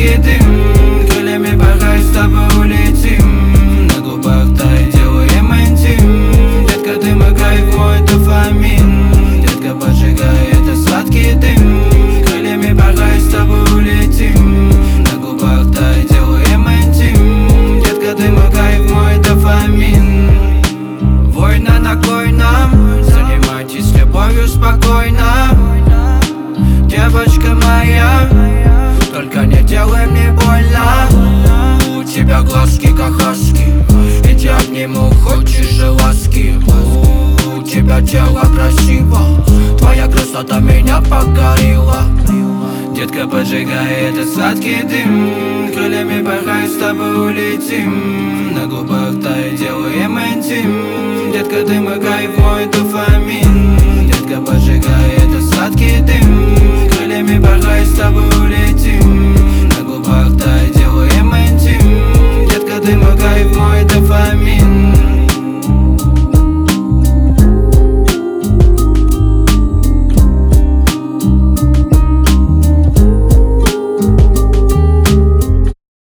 сладкий дым. Крыльями порхай, с тобой улетим. На губах тай, делаем интим. Детка, ты мой кайф, мой дофамин. Детка, поджигай, это сладкий дым. Крыльями порхай, с тобой улетим. На губах тай, делаем интим. Детка, ты мой кайф, мой дофамин. Война на койном, занимайтесь любовью спокойно. Девочка моя, только не делай мне больно. У тебя глазки кахаски, я тебя обниму, хочешь же ласки. У тебя тело красиво, твоя красота меня покорила. Детка, поджигай, это сладкий дым. Крыльями порхай, с тобой улетим. На губах тай, делаем интим. Детка, ты мой кайф, мой дофамин.